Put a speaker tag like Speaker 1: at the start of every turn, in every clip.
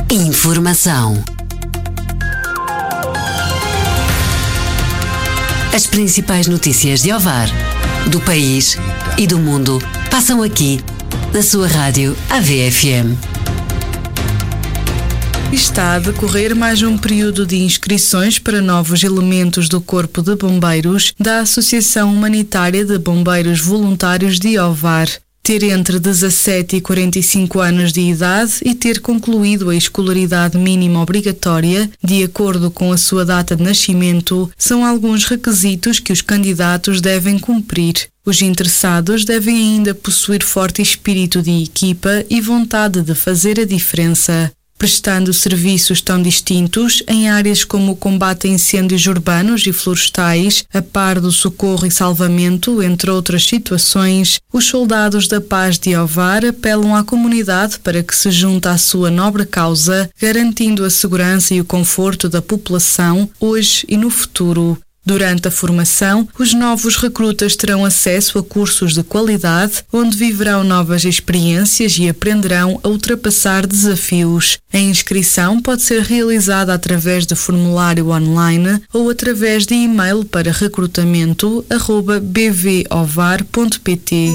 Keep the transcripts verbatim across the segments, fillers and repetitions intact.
Speaker 1: Informação. As principais notícias de Ovar, do país e do mundo passam aqui, na sua rádio A V F M.
Speaker 2: Está a decorrer mais um período de inscrições para novos elementos do Corpo de Bombeiros da Associação Humanitária de Bombeiros Voluntários de Ovar. Ter entre dezassete e quarenta e cinco anos de idade e ter concluído a escolaridade mínima obrigatória, de acordo com a sua data de nascimento, são alguns requisitos que os candidatos devem cumprir. Os interessados devem ainda possuir forte espírito de equipa e vontade de fazer a diferença. Prestando serviços tão distintos em áreas como o combate a incêndios urbanos e florestais, a par do socorro e salvamento, entre outras situações, os soldados da paz de Ovar apelam à comunidade para que se junte à sua nobre causa, garantindo a segurança e o conforto da população, hoje e no futuro. Durante a formação, os novos recrutas terão acesso a cursos de qualidade, onde viverão novas experiências e aprenderão a ultrapassar desafios. A inscrição pode ser realizada através de formulário online ou através de e-mail para recrutamento arroba b v ovar ponto p t.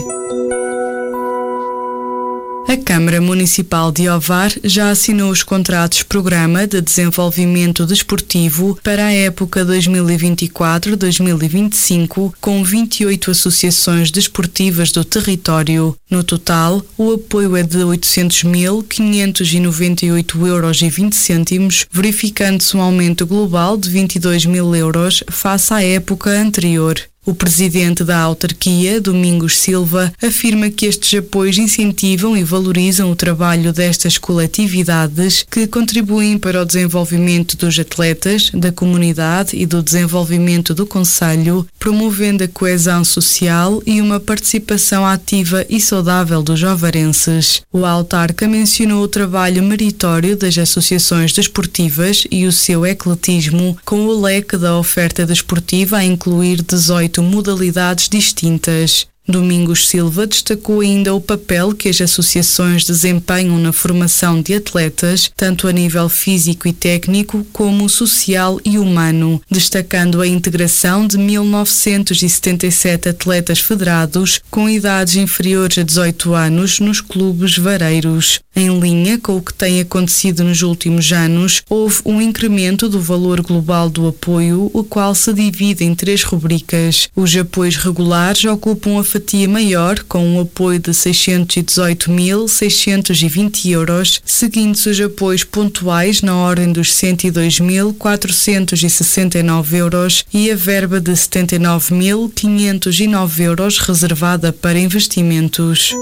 Speaker 2: A Câmara Municipal de Ovar já assinou os contratos-programa de desenvolvimento desportivo para a época dois mil e vinte e quatro a dois mil e vinte e cinco com vinte e oito associações desportivas do território. No total, o apoio é de oitocentos mil quinhentos e noventa e oito euros e vinte cêntimos, verificando-se um aumento global de vinte e dois mil euros face à época anterior. O presidente da autarquia, Domingos Silva, afirma que estes apoios incentivam e valorizam o trabalho destas coletividades que contribuem para o desenvolvimento dos atletas, da comunidade e do desenvolvimento do concelho, promovendo a coesão social e uma participação ativa e saudável dos ovarenses. O autarca mencionou o trabalho meritório das associações desportivas e o seu ecletismo, com o leque da oferta desportiva a incluir dezoito modalidades distintas. Domingos Silva destacou ainda o papel que as associações desempenham na formação de atletas, tanto a nível físico e técnico como social e humano, destacando a integração de mil novecentos e setenta e sete atletas federados com idades inferiores a dezoito anos nos clubes vareiros. Em linha com o que tem acontecido nos últimos anos, houve um incremento do valor global do apoio, o qual se divide em três rubricas. Os apoios regulares ocupam a fatia maior, com um apoio de seiscentos e dezoito mil seiscentos e vinte euros, seguindo-se os apoios pontuais na ordem dos cento e dois mil quatrocentos e sessenta e nove euros e a verba de setenta e nove mil quinhentos e nove euros reservada para investimentos.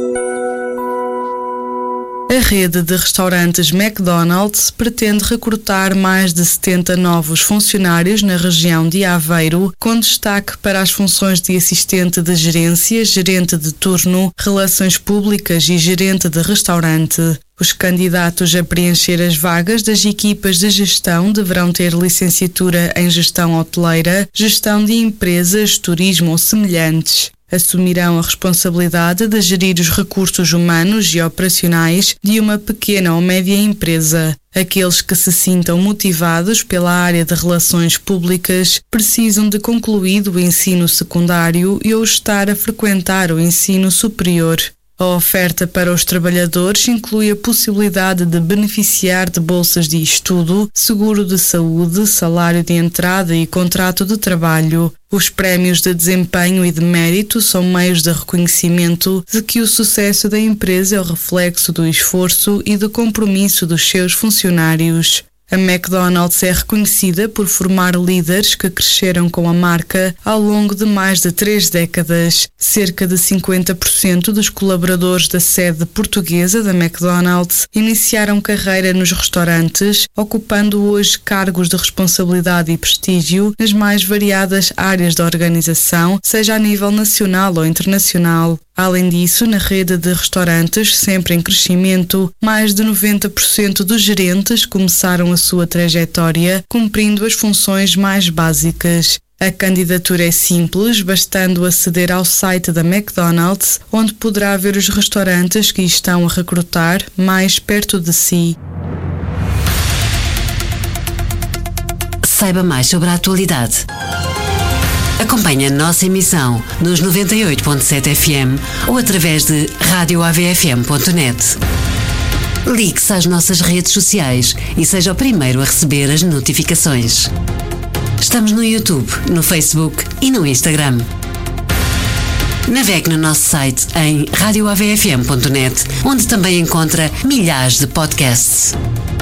Speaker 2: A rede de restaurantes McDonald's pretende recrutar mais de setenta novos funcionários na região de Aveiro, com destaque para as funções de assistente de gerência, gerente de turno, relações públicas e gerente de restaurante. Os candidatos a preencher as vagas das equipas de gestão deverão ter licenciatura em gestão hoteleira, gestão de empresas, turismo ou semelhantes. Assumirão a responsabilidade de gerir os recursos humanos e operacionais de uma pequena ou média empresa. Aqueles que se sintam motivados pela área de relações públicas precisam de concluído o ensino secundário e ou estar a frequentar o ensino superior. A oferta para os trabalhadores inclui a possibilidade de beneficiar de bolsas de estudo, seguro de saúde, salário de entrada e contrato de trabalho. Os prémios de desempenho e de mérito são meios de reconhecimento de que o sucesso da empresa é o reflexo do esforço e do compromisso dos seus funcionários. A McDonald's é reconhecida por formar líderes que cresceram com a marca ao longo de mais de três décadas. Cerca de cinquenta por cento dos colaboradores da sede portuguesa da McDonald's iniciaram carreira nos restaurantes, ocupando hoje cargos de responsabilidade e prestígio nas mais variadas áreas da organização, seja a nível nacional ou internacional. Além disso, na rede de restaurantes, sempre em crescimento, mais de noventa por cento dos gerentes começaram a sua trajetória cumprindo as funções mais básicas. A candidatura é simples, bastando aceder ao site da McDonald's, onde poderá ver os restaurantes que estão a recrutar mais perto de si.
Speaker 1: saiba mais sobre a atualidade. Acompanhe a nossa emissão nos noventa e oito ponto sete F M ou através de rádio A V F M ponto net. Ligue-se às nossas redes sociais e seja o primeiro a receber as notificações. Estamos no YouTube, no Facebook e no Instagram. Navegue no nosso site em rádio A V F M ponto net, onde também encontra milhares de podcasts.